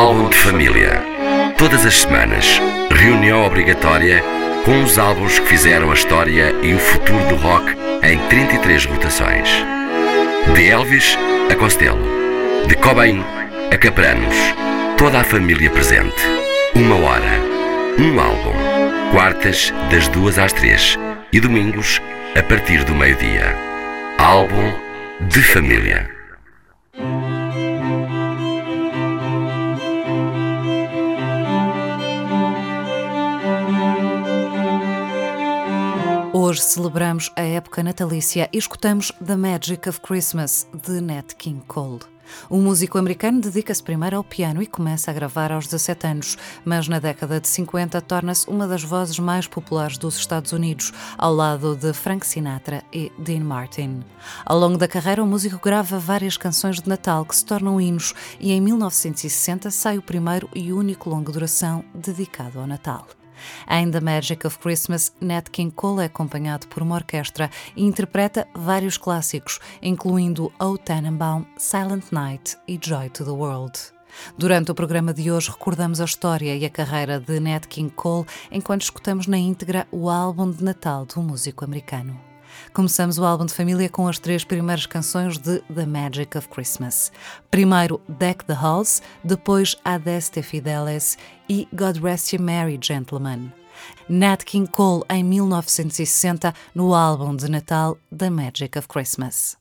Álbum de família. Todas as semanas, reunião obrigatória com os álbuns que fizeram a história e o futuro do rock em 33 rotações. De Elvis a Costello, de Cobain a Capranos, toda a família presente. 1 hora, um álbum. Quartas, das 2 às 3 e domingos, a partir do meio-dia. Álbum de família. Hoje celebramos a época natalícia e escutamos The Magic of Christmas, de Nat King Cole. O músico americano dedica-se primeiro ao piano e começa a gravar aos 17 anos, mas na década de 50 torna-se uma das vozes mais populares dos Estados Unidos, ao lado de Frank Sinatra e Dean Martin. Ao longo da carreira, o músico grava várias canções de Natal que se tornam hinos e em 1960 sai o primeiro e único longa-duração dedicado ao Natal. Em The Magic of Christmas, Nat King Cole é acompanhado por uma orquestra e interpreta vários clássicos, incluindo O Tannenbaum, Silent Night e Joy to the World. Durante o programa de hoje recordamos a história e a carreira de Nat King Cole enquanto escutamos na íntegra o álbum de Natal do músico americano. Começamos o álbum de família com as 3 primeiras canções de The Magic of Christmas. Primeiro Deck the Halls, depois Adeste Fideles e God Rest You Merry Gentlemen. Nat King Cole em 1960 no álbum de Natal The Magic of Christmas.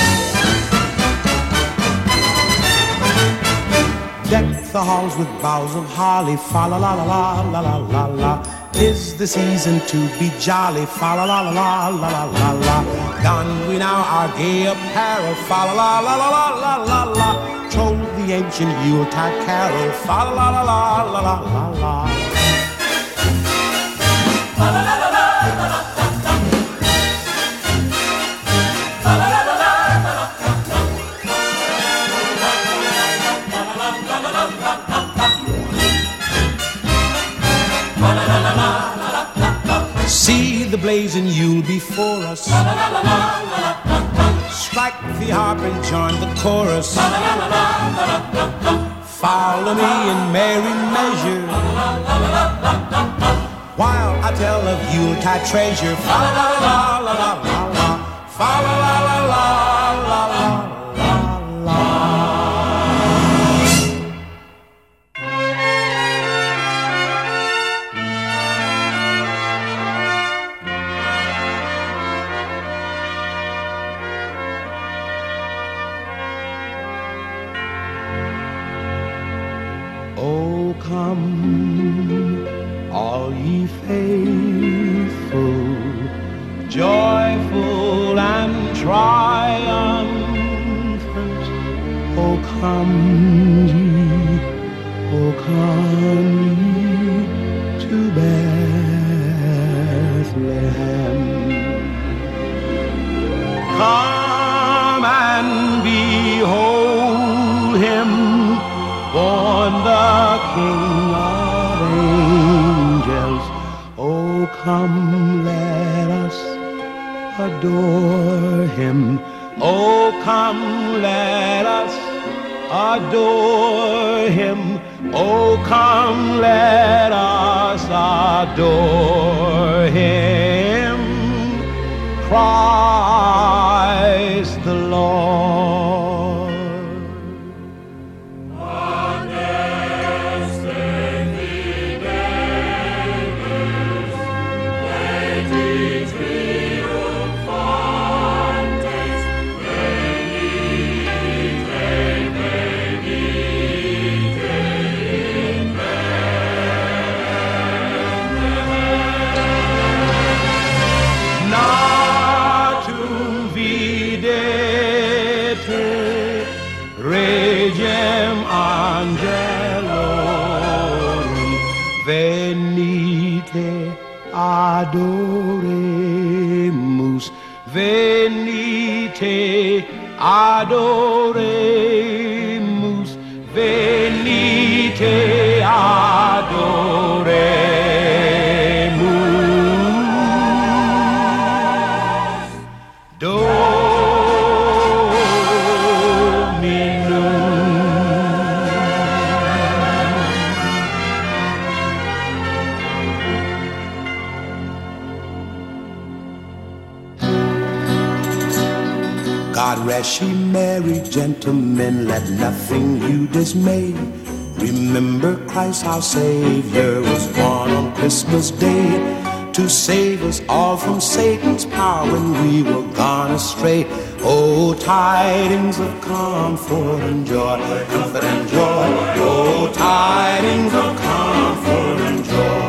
Deck the halls with boughs of holly, fa la la la la la la la. 'Tis the season to be jolly, fa la la la la la la la. Don we now our gay apparel, fa la la la la la la la. Troll the ancient Yuletide carol, fa la la la la la la la. Fa la la la la la la. See the blazing Yule before us. Strike the harp and join the chorus. Follow me in merry measure while I tell of Yuletide treasure. Fa la la la la la la la. Fa la la la la la la la. Oh, come, all ye faithful, joyful and triumphant. Oh, come ye to Bethlehem. Come and behold him, born the King of angels. Oh, come, let us adore him. Oh, come, let us adore him. Oh, come, let us adore him. Christ the Lord. Regem angelorum venite adoremus, venite adoremus, venite adoremus. she married gentlemen, let nothing you dismay. Remember Christ our Savior was born on Christmas Day to save us all from Satan's power when we were gone astray. Oh, tidings of comfort and joy, comfort and joy. Oh, tidings of comfort and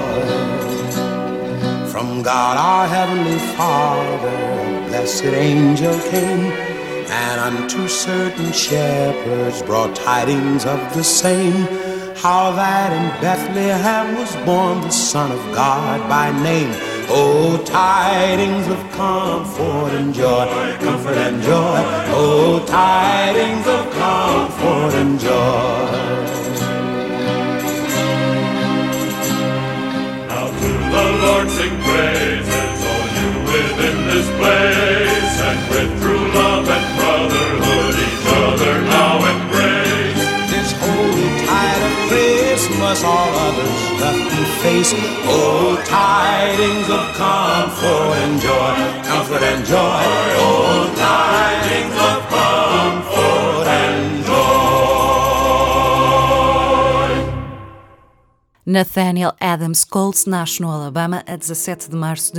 joy. From God our Heavenly Father, a blessed angel came, and unto certain shepherds brought tidings of the same, how that in Bethlehem was born the Son of God by name. Oh, tidings of comfort and joy, comfort and joy. Oh, tidings of comfort and joy. Now to the Lord sing praises, all you within this place, and with true love and brotherhood each other now embrace. This holy tide of Christmas all others doth deface. Oh, tidings of comfort and joy, comfort and joy. Oh, tidings of comfort and joy. Nathaniel Adams Coles nasce no Alabama a 17 de março de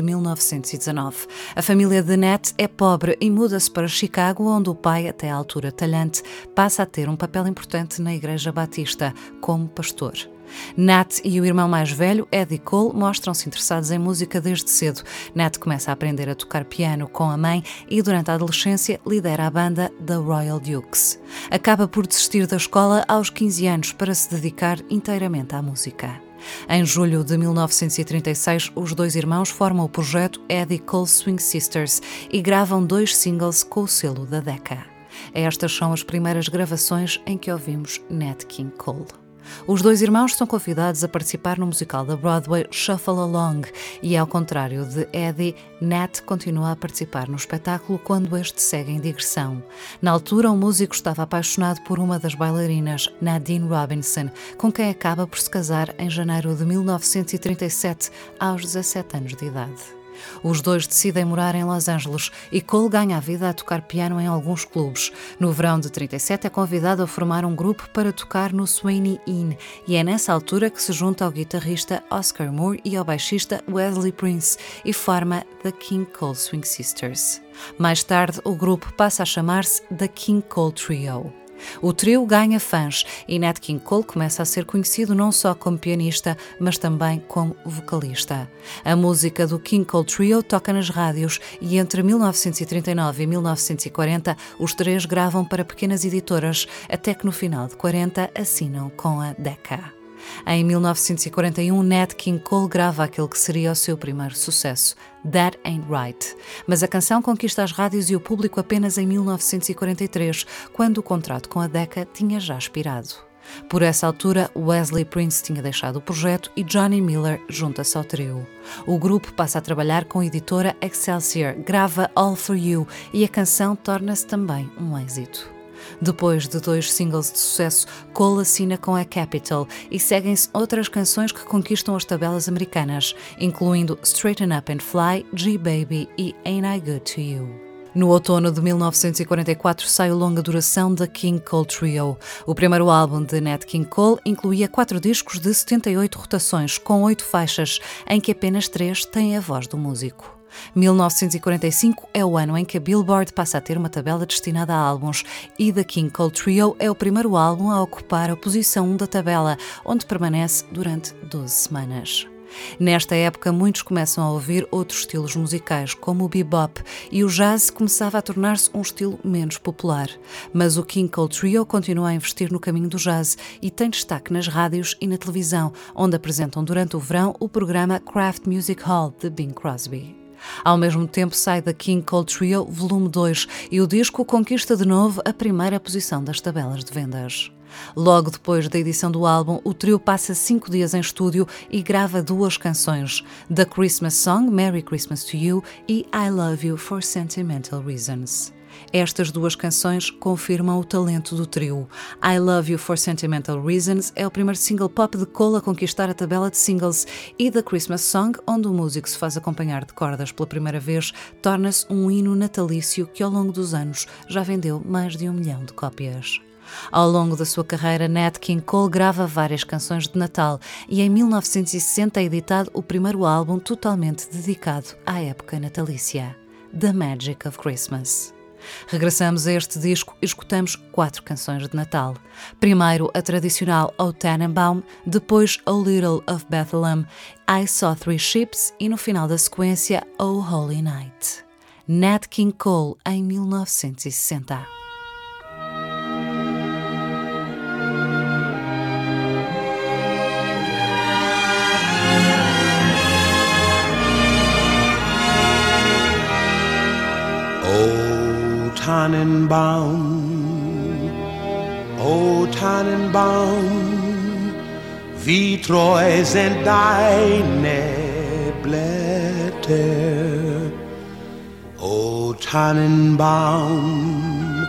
1919. A família de Nat é pobre e muda-se para Chicago, onde o pai, até à altura talhante, passa a ter um papel importante na Igreja Batista, como pastor. Nat e o irmão mais velho, Eddie Cole, mostram-se interessados em música desde cedo. Nat começa a aprender a tocar piano com a mãe e, durante a adolescência, lidera a banda The Royal Dukes. Acaba por desistir da escola aos 15 anos para se dedicar inteiramente à música. Em julho de 1936, os dois irmãos formam o projeto Eddie Cole Swing Sisters e gravam 2 singles com o selo da Decca. Estas são as primeiras gravações em que ouvimos Nat King Cole. Os dois irmãos são convidados a participar no musical da Broadway Shuffle Along e, ao contrário de Eddie, Nat continua a participar no espetáculo quando este segue em digressão. Na altura, o músico estava apaixonado por uma das bailarinas, Nadine Robinson, com quem acaba por se casar em janeiro de 1937, aos 17 anos de idade. Os dois decidem morar em Los Angeles e Cole ganha a vida a tocar piano em alguns clubes. No verão de 37 é convidado a formar um grupo para tocar no Swanee Inn e é nessa altura que se junta ao guitarrista Oscar Moore e ao baixista Wesley Prince e forma The King Cole Swing Sisters. Mais tarde, o grupo passa a chamar-se The King Cole Trio. O trio ganha fãs e Nat King Cole começa a ser conhecido não só como pianista, mas também como vocalista. A música do King Cole Trio toca nas rádios e entre 1939 e 1940 os três gravam para pequenas editoras, até que no final de 40 assinam com a Decca. Em 1941, Nat King Cole grava aquele que seria o seu primeiro sucesso, That Ain't Right. Mas a canção conquista as rádios e o público apenas em 1943, quando o contrato com a Decca tinha já expirado. Por essa altura, Wesley Prince tinha deixado o projeto e Johnny Miller junta-se ao trio. O grupo passa a trabalhar com a editora Excelsior, grava All For You e a canção torna-se também um êxito. Depois de 2 singles de sucesso, Cole assina com a Capitol e seguem-se outras canções que conquistam as tabelas americanas, incluindo Straighten Up and Fly, G-Baby e Ain't I Good to You. No outono de 1944 sai o longa duração The King Cole Trio. O primeiro álbum de Nat King Cole incluía 4 discos de 78 rotações, com 8 faixas, em que apenas 3 têm a voz do músico. 1945 é o ano em que a Billboard passa a ter uma tabela destinada a álbuns e The King Cole Trio é o primeiro álbum a ocupar a posição 1 da tabela, onde permanece durante 12 semanas. Nesta época, muitos começam a ouvir outros estilos musicais, como o bebop, e o jazz começava a tornar-se um estilo menos popular. Mas o King Cole Trio continua a investir no caminho do jazz e tem destaque nas rádios e na televisão, onde apresentam durante o verão o programa Kraft Music Hall de Bing Crosby. Ao mesmo tempo sai The King Cole Trio Volume 2 e o disco conquista de novo a primeira posição das tabelas de vendas. Logo depois da edição do álbum, o trio passa 5 dias em estúdio e grava 2 canções, The Christmas Song, Merry Christmas to You e I Love You for Sentimental Reasons. Estas duas canções confirmam o talento do trio. I Love You for Sentimental Reasons é o primeiro single pop de Cole a conquistar a tabela de singles, e The Christmas Song, onde o músico se faz acompanhar de cordas pela primeira vez, torna-se um hino natalício que ao longo dos anos já vendeu mais de 1 milhão de cópias. Ao longo da sua carreira, Nat King Cole grava várias canções de Natal e em 1960 é editado o primeiro álbum totalmente dedicado à época natalícia, The Magic of Christmas. Regressamos a este disco e escutamos 4 canções de Natal. Primeiro a tradicional O Tannenbaum, depois O Little of Bethlehem, I Saw Three Ships e no final da sequência O Holy Night. Nat King Cole em 1960. O Tannenbaum, wie treu sind deine Blätter. O Tannenbaum,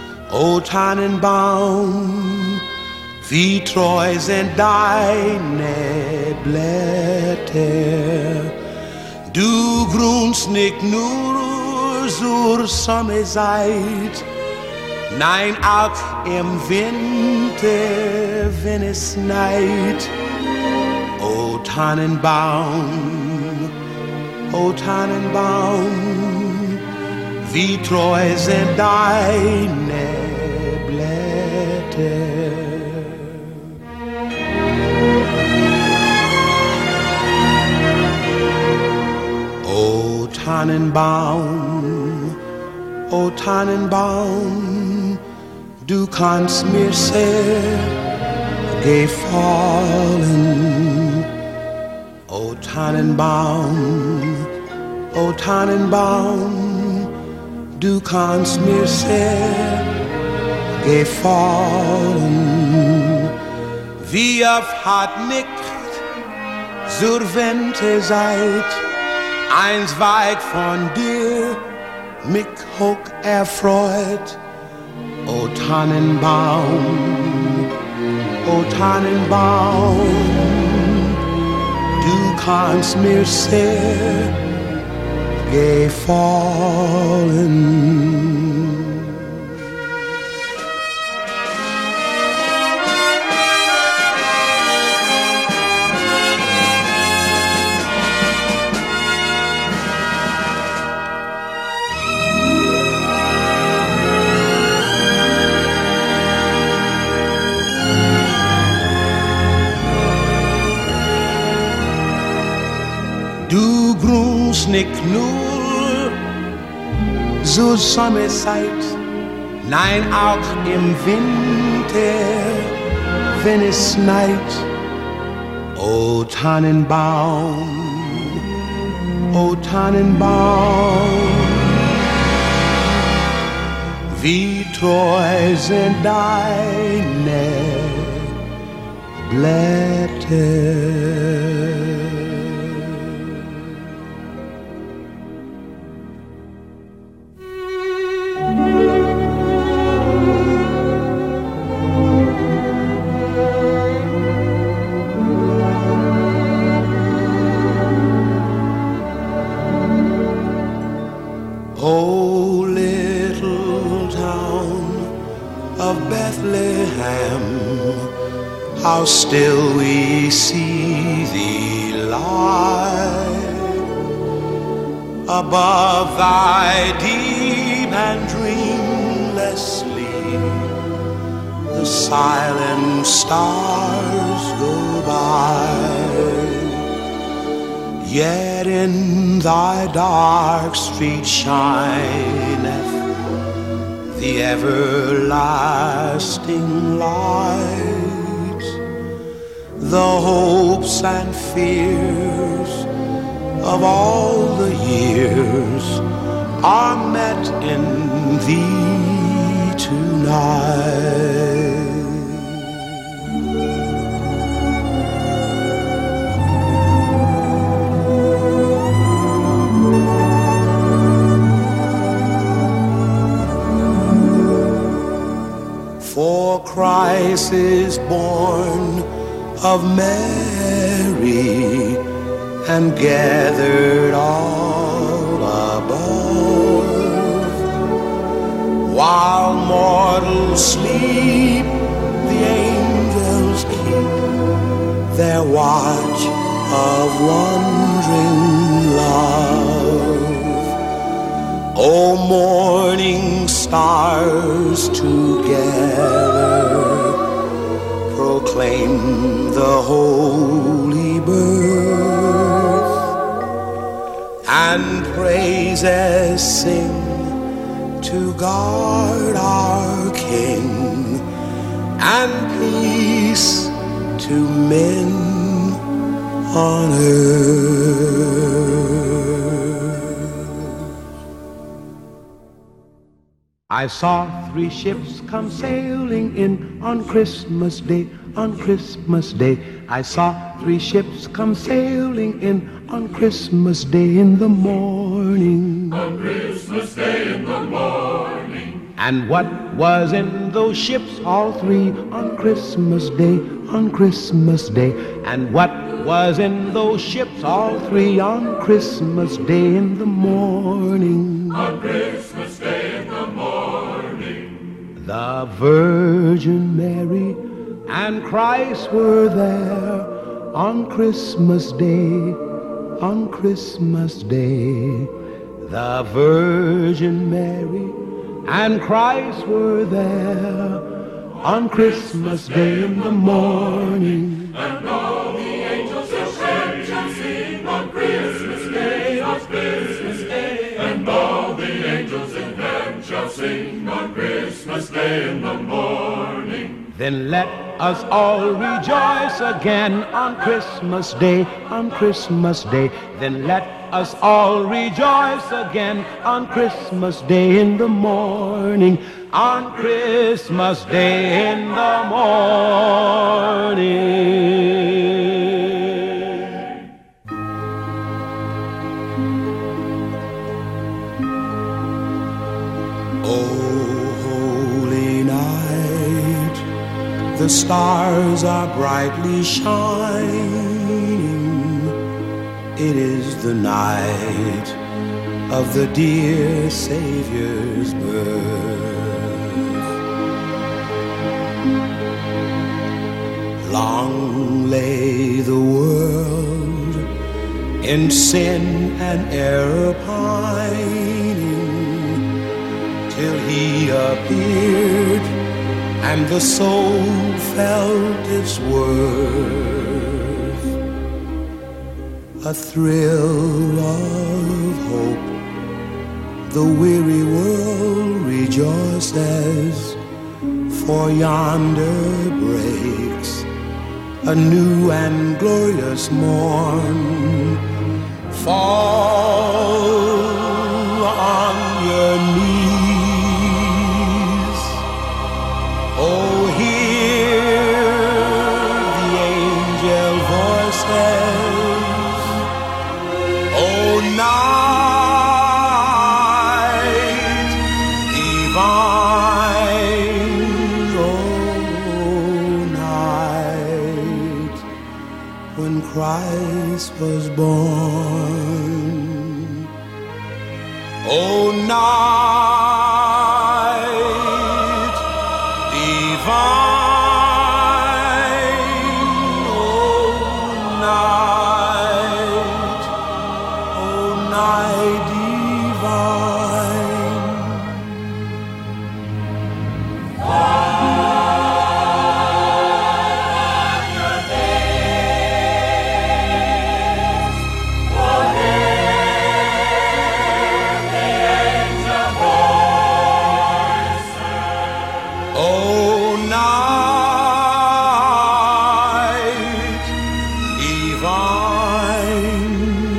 wie treu sind deine Blätter. Du grunst nicht nur zur Sommerzeit, nein, auch im Winter, wenn es schneit. O Tannenbaum, wie treu sind deine Blätter. O Tannenbaum, du kannst mir sehr gefallen. O Tannenbaum, du kannst mir sehr gefallen. Wie oft hat nicht zur Winterzeit ein Zweig von dir mich hoch erfreut. O Tannenbaum, du kannst mir sehr gefallen. Du grunst nicht nur zur Sommerzeit, nein, auch im Winter, wenn es schneit. O Tannenbaum, wie treu sind deine Blätter. Oh, little town of Bethlehem, how still we see thee lie above thy deep and dreamless sleep. The silent stars go by, yet in thy dark street shineth the everlasting light. The hopes and fears of all the years are met in thee tonight. Christ is born of Mary and gathered all above. While mortals sleep, the angels keep their watch of wondering love. O morning stars together proclaim the holy birth, and praises sing to God our King, and peace to men on earth. I saw 3 ships come sailing in on Christmas Day, on Christmas Day. I saw 3 ships come sailing in on Christmas Day in the morning. On Christmas Day in the morning. And what was in those ships, all 3, on Christmas Day, on Christmas Day? And what was in those ships, all 3, on Christmas Day in the morning? On Christmas Day in the morning. The Virgin Mary and Christ were there on Christmas Day, on Christmas Day. The Virgin Mary and Christ were there on Christmas Day in the morning. And all the angels shall sing on Christmas Day, on Christmas Day. And all the angels in heaven shall sing on Christmas Day in the morning. Then let us all rejoice again on Christmas Day, on Christmas Day. Then let us all rejoice again on Christmas Day in the morning, on Christmas Day in the morning. The stars are brightly shining. It is the night of the dear Savior's birth. Long lay the world in sin and error pining, till He appeared and the soul felt its worth. A thrill of hope, the weary world rejoices, for yonder breaks a new and glorious morn. Fall on your knees, oh, hear the angel voices. Oh, night divine, oh, night when Christ was born. Oh, night divine, oh night divine. On your days, for hear the angel voices. Oh, night divine,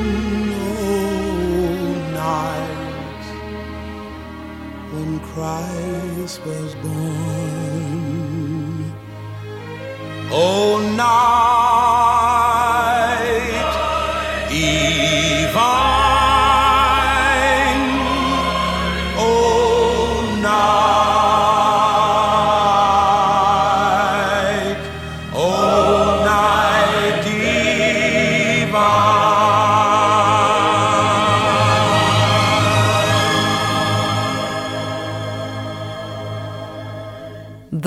oh, night when Christ was born. Oh, night divine, oh, night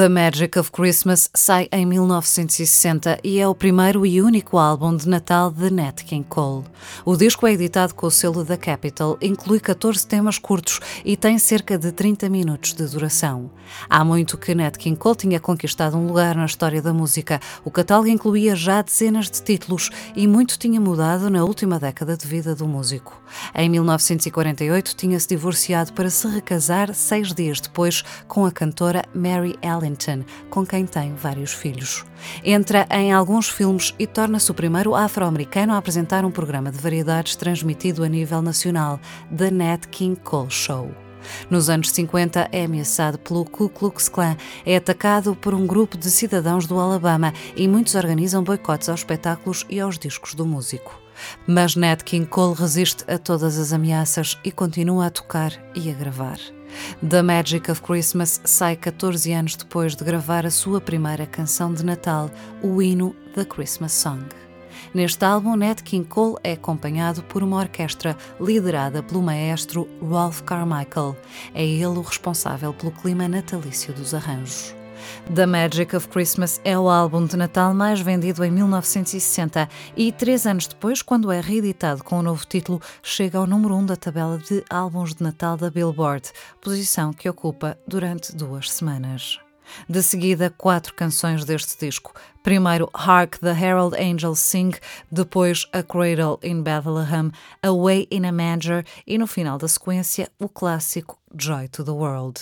The Magic of Christmas sai em 1960 e é o primeiro e único álbum de Natal de Nat King Cole. O disco é editado com o selo da Capitol, inclui 14 temas curtos e tem cerca de 30 minutos de duração. Há muito que Nat King Cole tinha conquistado um lugar na história da música. O catálogo incluía já dezenas de títulos e muito tinha mudado na última década de vida do músico. Em 1948 tinha-se divorciado para se recasar 6 dias depois com a cantora Mary Ellington, com quem tem vários filhos. Entra em alguns filmes e torna-se o primeiro afro-americano a apresentar um programa de variedades transmitido a nível nacional, The Nat King Cole Show. Nos anos 50 é ameaçado pelo Ku Klux Klan, é atacado por um grupo de cidadãos do Alabama e muitos organizam boicotes aos espetáculos e aos discos do músico. Mas Nat King Cole resiste a todas as ameaças e continua a tocar e a gravar. The Magic of Christmas sai 14 anos depois de gravar a sua primeira canção de Natal, o hino The Christmas Song. Neste álbum, Nat King Cole é acompanhado por uma orquestra liderada pelo maestro Ralph Carmichael. É ele o responsável pelo clima natalício dos arranjos. The Magic of Christmas é o álbum de Natal mais vendido em 1960 e 3 anos depois, quando é reeditado com um novo título, chega ao número 1 da tabela de álbuns de Natal da Billboard, posição que ocupa durante 2 semanas. De seguida, 4 canções deste disco. Primeiro, Hark the Herald Angels Sing, depois A Cradle in Bethlehem, Away in a Manger e, no final da sequência, o clássico Joy to the World.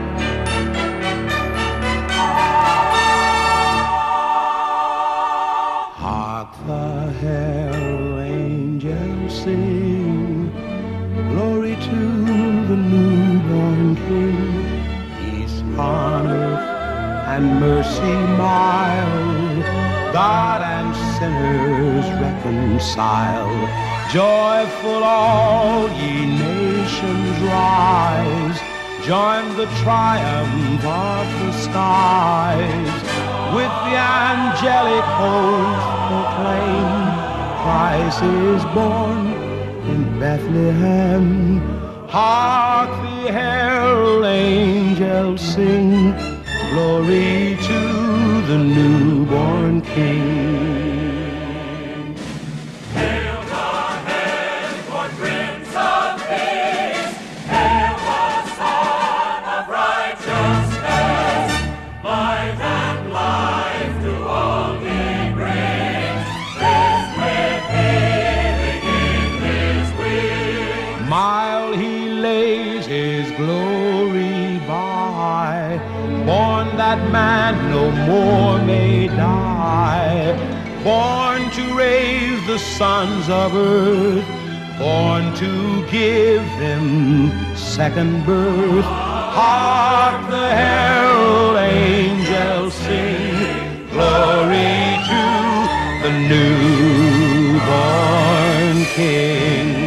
Hark the herald angels sing, glory to the newborn King, peace on earth and mercy mild, God and sinners reconciled. Joyful all ye nations rise, join the triumph of the skies. With the angelic host proclaim, Christ is born in Bethlehem. Hark the herald angels sing, glory to the newborn King. Hail the heaven-born Prince of Peace, hail the Son of Righteousness, light and life to all He brings, rest with healing in His wings. Mild He lays His glory by, born that man no more may die, born to raise the sons of earth, born to give them second birth. Hark the herald angels sing, glory to the newborn King.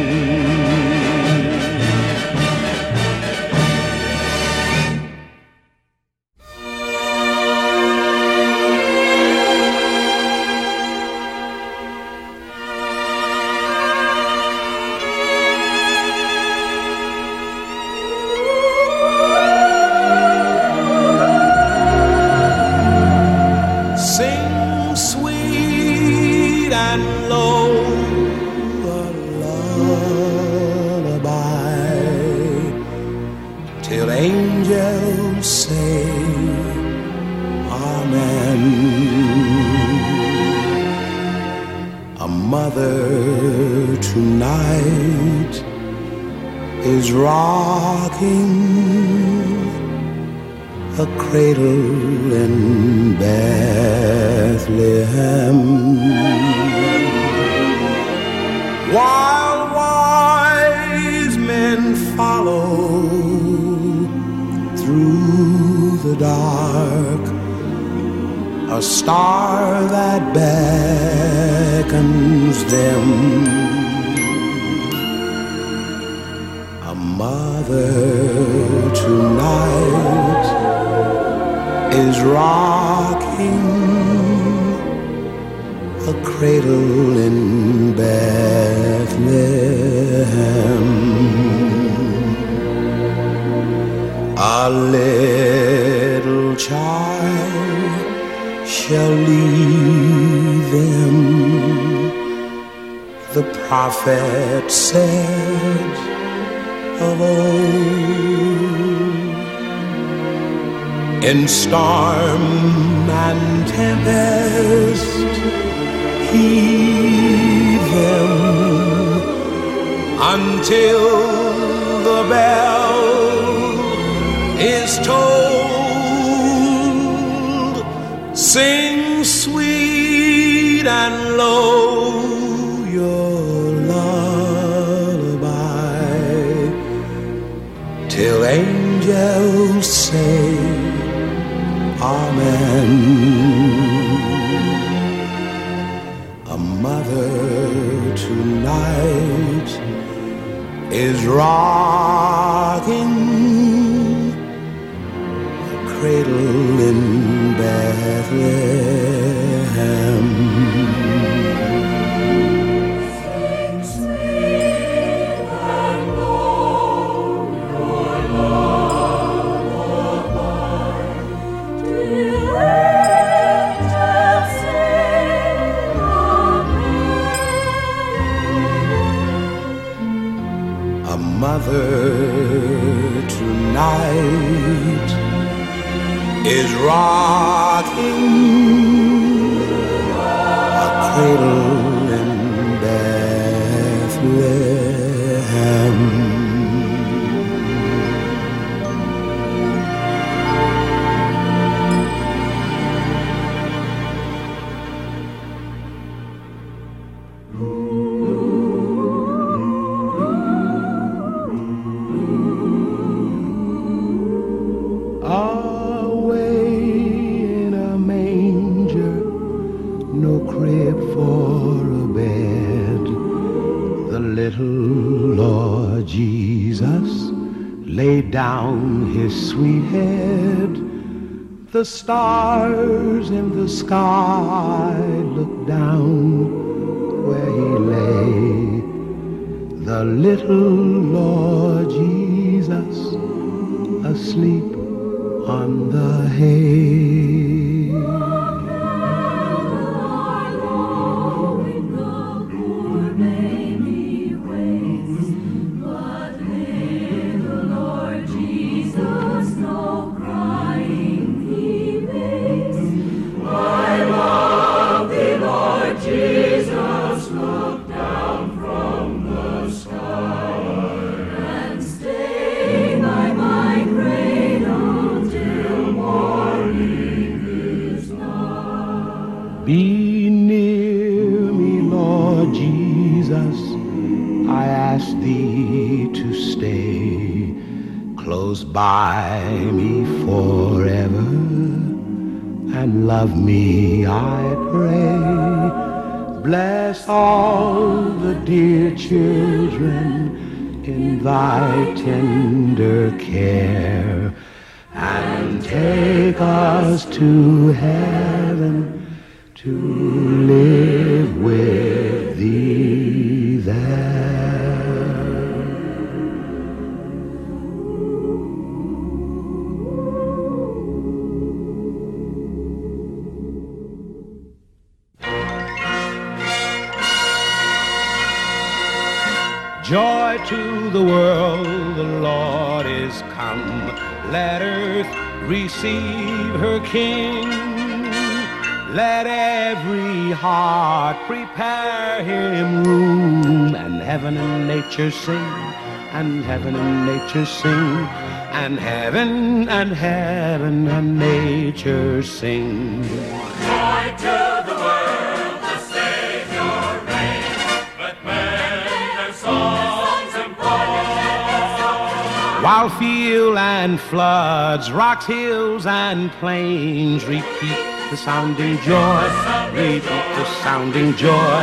Tonight is rocking a cradle in Bethlehem, while wise men follow through the dark, a star that beckons them. A mother tonight is rocking a cradle in Bethlehem. A little child shall lead them. The prophet said of old, in storm and tempest, heed them until the bell is tolled. Sing sweet and low your lullaby till angels say amen. A mother tonight is rocking a cradle in Bethlehem. Mother tonight is rocking a cradle in Bethlehem. Lord Jesus laid down his sweet head. The stars in the sky looked down where he lay. The little Lord Jesus asleep on the hay. Be near me, Lord Jesus, I ask thee to stay close by me forever, and love me, I pray. Bless all the dear children in thy tender care, and take us to heaven to live with thee there. Joy to the world, the Lord is come. Let earth receive her King. Let every heart prepare him room, and heaven and nature sing, and heaven and nature sing, and heaven and heaven and nature sing. Joy to the world, the Savior reigns. Let men their songs employ. While field and floods, rocks, hills, and plains repeat the sounding joy, repeat the sounding joy,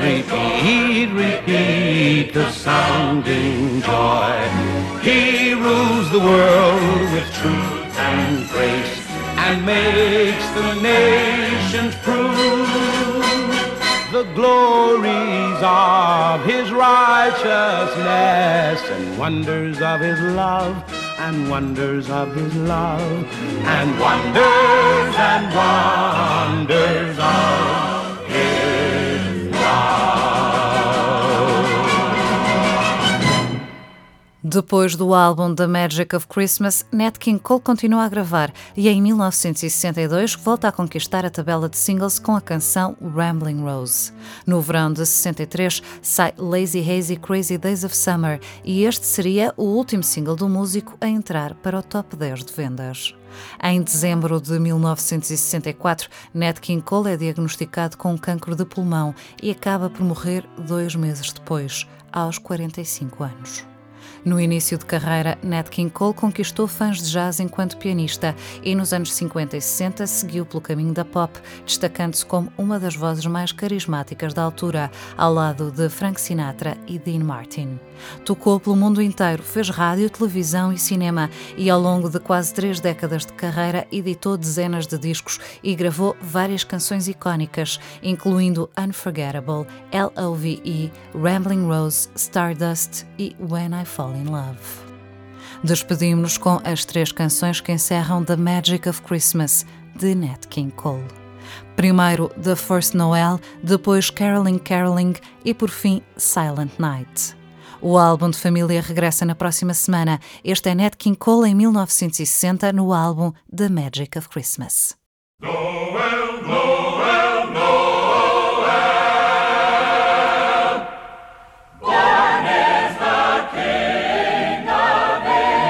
repeat the sounding joy. He rules the world with truth and grace, and makes the nations prove the glories of his righteousness and wonders of his love and wonders of his love, and wonders and wonders of his love. Depois do álbum The Magic of Christmas, Nat King Cole continua a gravar e em 1962 volta a conquistar a tabela de singles com a canção Rambling Rose. No verão de 63 sai Lazy Hazy Crazy Days of Summer e este seria o último single do músico a entrar para o top 10 de vendas. Em dezembro de 1964, Nat King Cole é diagnosticado com um cancro de pulmão e acaba por morrer 2 meses depois, aos 45 anos. No início de carreira, Nat King Cole conquistou fãs de jazz enquanto pianista e nos anos 50 e 60 seguiu pelo caminho da pop, destacando-se como uma das vozes mais carismáticas da altura, ao lado de Frank Sinatra e Dean Martin. Tocou pelo mundo inteiro, fez rádio, televisão e cinema e ao longo de quase 3 décadas de carreira editou dezenas de discos e gravou várias canções icónicas, incluindo Unforgettable, L.O.V.E., Rambling Rose, Stardust e When I Fall in Love. Despedimos-nos com as 3 canções que encerram The Magic of Christmas, de Nat King Cole. Primeiro The First Noel, depois Caroling Caroling e por fim Silent Night. O álbum de família regressa na próxima semana. Este é Nat King Cole em 1960 no álbum The Magic of Christmas. Noel, Noel, Noel, born is the King of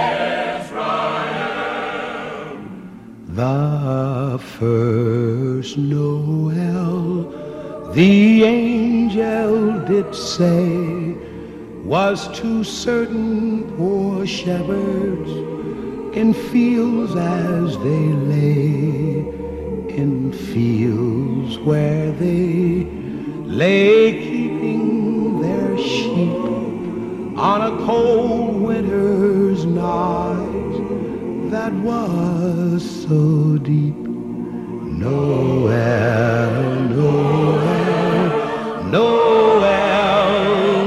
Israel. The first Noel, the angel did say, was to certain poor shepherds in fields as they lay, in fields where they lay keeping their sheep on a cold winter's night that was so deep. Noel, Noel, Noel,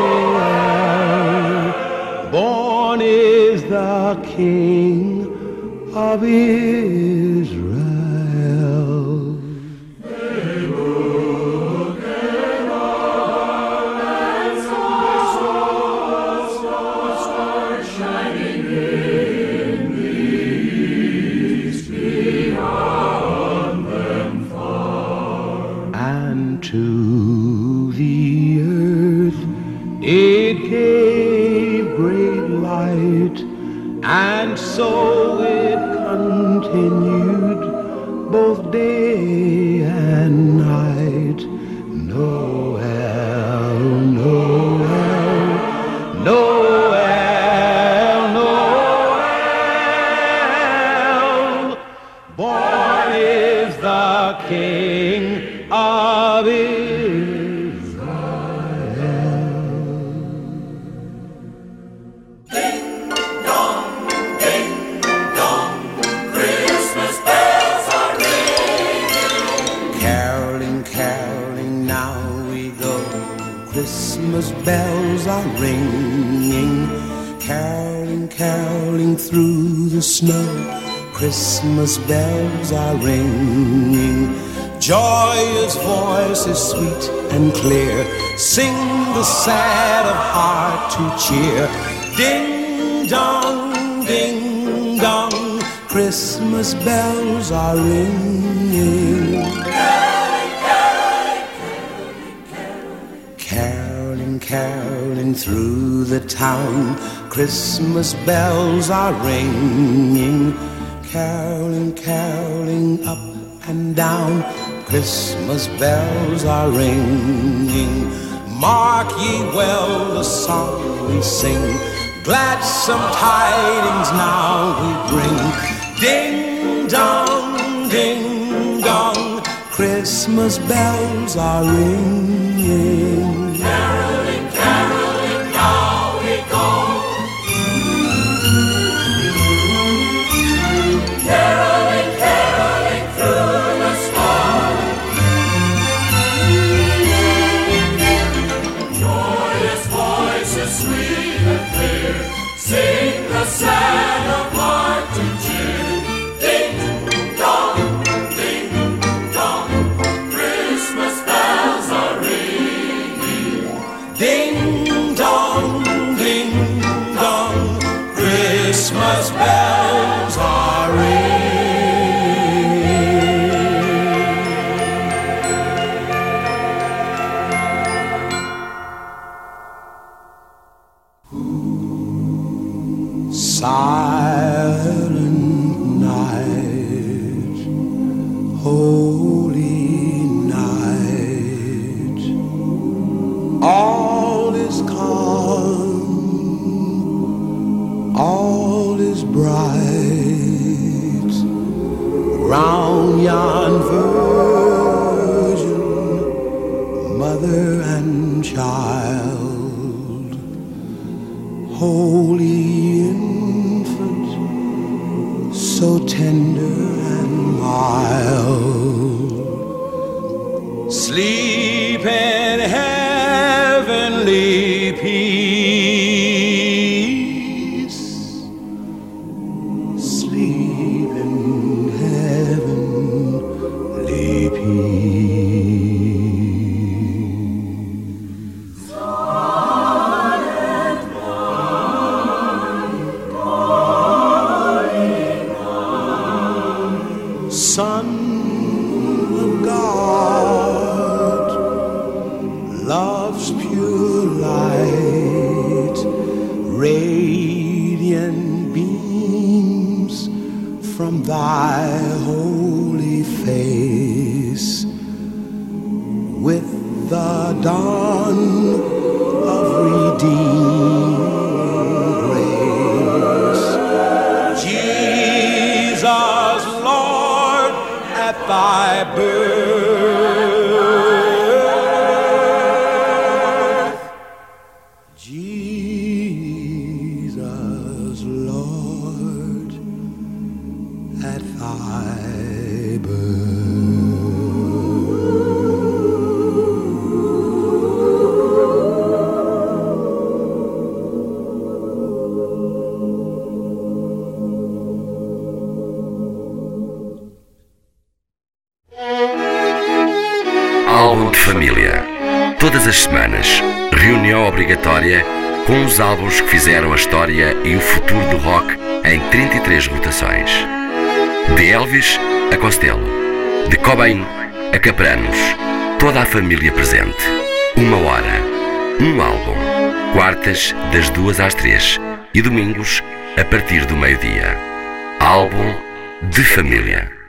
Noel, born is the King of Israel. They look and all and saw stars shining in the east beyond them far. And to the earth it gave great light, and so it continued both day and night. Noel, Noel, Noel, Noel, born is the King of Christmas bells are ringing. Caroling, caroling, now we go. Christmas bells are ringing. Caroling, caroling through the snow. Christmas bells are ringing. Joyous voices sweet and clear sing the sad of heart to cheer. Ding dong, ding dong, Christmas bells are ringing. Caroling, caroling through the town, Christmas bells are ringing. Caroling, caroling up and down, Christmas bells are ringing. Mark ye well the song we sing, gladsome tidings now we bring. Ding dong, ding dong, Christmas bells are ringing. Caroling, caroling, now we go. Caroling, caroling through the snow. Joyous voices sweet and clear sing the sad Christmas bells are ringing. Silent night, holy night, all is calm, all is bright, round yon virgin, mother and child, holy infant, so tender and mild, sleep in heavenly peace, sleep in heavenly peace. Son of God, love's pure light, radiant beams from thy holy face. With the dawn of redeeming grace, Jesus, Lord, at thy birth, Jesus, Lord, at thy birth. Álbum de família. Todas as semanas, reunião obrigatória com os álbuns que fizeram a história e o futuro do rock em 33 rotações. De Elvis a Costello, de Cobain a Capranos, toda a família presente. 1 hora, um álbum. Quartas, das 2 às 3 e domingos, a partir do meio-dia. Álbum de família.